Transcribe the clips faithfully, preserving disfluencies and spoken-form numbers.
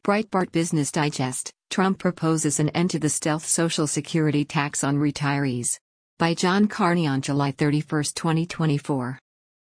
Breitbart Business Digest, Trump proposes an end to the stealth Social Security tax on retirees. By John Carney on July thirty-first, twenty twenty-four.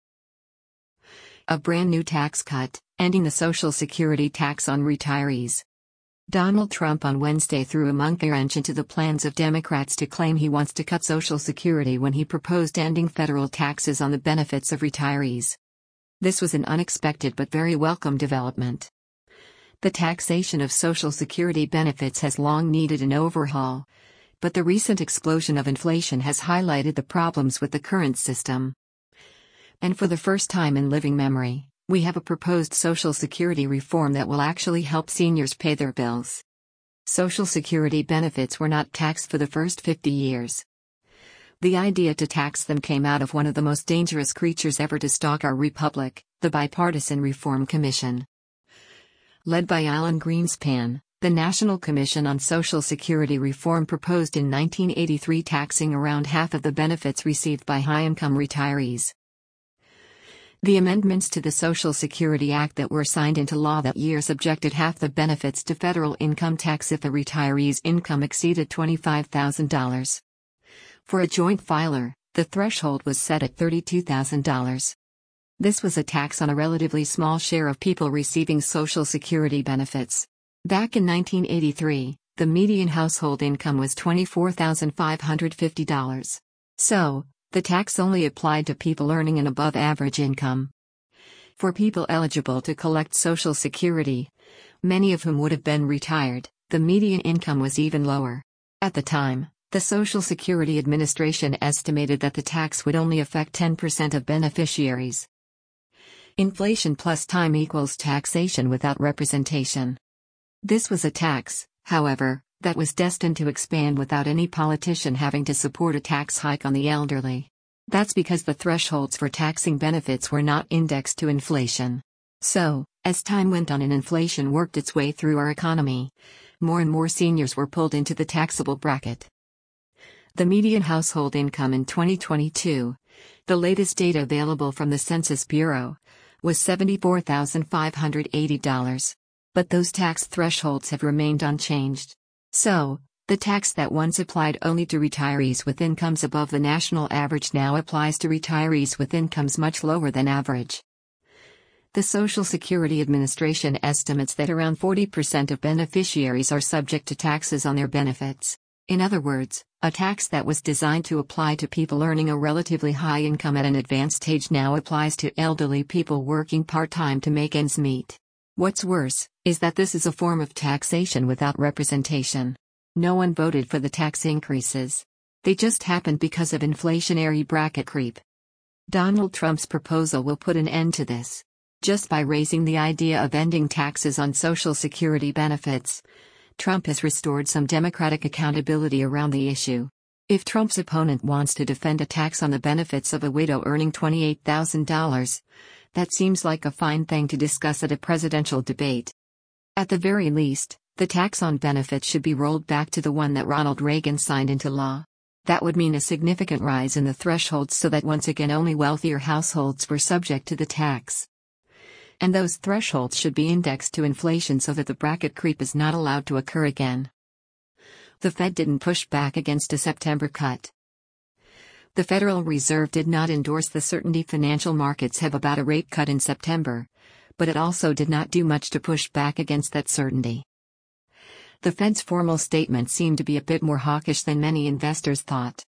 A brand new tax cut, ending the Social Security tax on retirees. Donald Trump on Wednesday threw a monkey wrench into the plans of Democrats to claim he wants to cut Social Security when he proposed ending federal taxes on the benefits of retirees. This was an unexpected but very welcome development. The taxation of Social Security benefits has long needed an overhaul, but the recent explosion of inflation has highlighted the problems with the current system. And for the first time in living memory, we have a proposed Social Security reform that will actually help seniors pay their bills. Social Security benefits were not taxed for the first fifty years. The idea to tax them came out of one of the most dangerous creatures ever to stalk our republic, the Bipartisan Reform Commission. Led by Alan Greenspan, the National Commission on Social Security Reform proposed in nineteen eighty-three taxing around half of the benefits received by high-income retirees. The amendments to the Social Security Act that were signed into law that year subjected half the benefits to federal income tax if the retiree's income exceeded twenty-five thousand dollars. For a joint filer, the threshold was set at thirty-two thousand dollars. This was a tax on a relatively small share of people receiving Social Security benefits. Back in nineteen eighty-three, the median household income was twenty-four thousand five hundred fifty dollars. So, the tax only applied to people earning an above-average income. For people eligible to collect Social Security, many of whom would have been retired, the median income was even lower. At the time, the Social Security Administration estimated that the tax would only affect ten percent of beneficiaries. Inflation plus time equals taxation without representation. This was a tax, however, that was destined to expand without any politician having to support a tax hike on the elderly. That's because the thresholds for taxing benefits were not indexed to inflation. So, as time went on and inflation worked its way through our economy, more and more seniors were pulled into the taxable bracket. The median household income in twenty twenty-two, the latest data available from the Census Bureau, was seventy-four thousand five hundred eighty dollars. But those tax thresholds have remained unchanged. So, the tax that once applied only to retirees with incomes above the national average now applies to retirees with incomes much lower than average. The Social Security Administration estimates that around forty percent of beneficiaries are subject to taxes on their benefits. In other words, a tax that was designed to apply to people earning a relatively high income at an advanced age now applies to elderly people working part-time to make ends meet. What's worse, is that this is a form of taxation without representation. No one voted for the tax increases. They just happened because of inflationary bracket creep. Donald Trump's proposal will put an end to this. Just by raising the idea of ending taxes on Social Security benefits, Trump has restored some Democratic accountability around the issue. If Trump's opponent wants to defend a tax on the benefits of a widow earning twenty-eight thousand dollars, that seems like a fine thing to discuss at a presidential debate. At the very least, the tax on benefits should be rolled back to the one that Ronald Reagan signed into law. That would mean a significant rise in the thresholds so that once again only wealthier households were subject to the tax. And those thresholds should be indexed to inflation so that the bracket creep is not allowed to occur again. The Fed didn't push back against a September cut. The Federal Reserve did not endorse the certainty financial markets have about a rate cut in September, but it also did not do much to push back against that certainty. The Fed's formal statement seemed to be a bit more hawkish than many investors thought.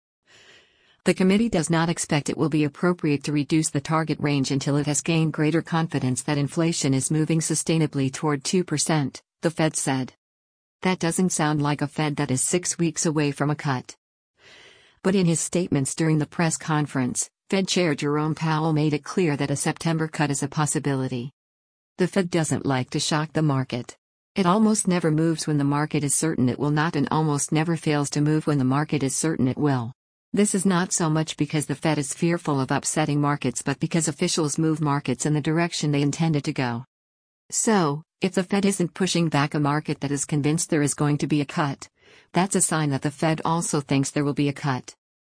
The committee does not expect it will be appropriate to reduce the target range until it has gained greater confidence that inflation is moving sustainably toward two percent, the Fed said. That doesn't sound like a Fed that is six weeks away from a cut. But in his statements during the press conference, Fed Chair Jerome Powell made it clear that a September cut is a possibility. The Fed doesn't like to shock the market. It almost never moves when the market is certain it will not and almost never fails to move when the market is certain it will. This is not so much because the Fed is fearful of upsetting markets but because officials move markets in the direction they intended to go. So, if the Fed isn't pushing back a market that is convinced there is going to be a cut, that's a sign that the Fed also thinks there will be a cut.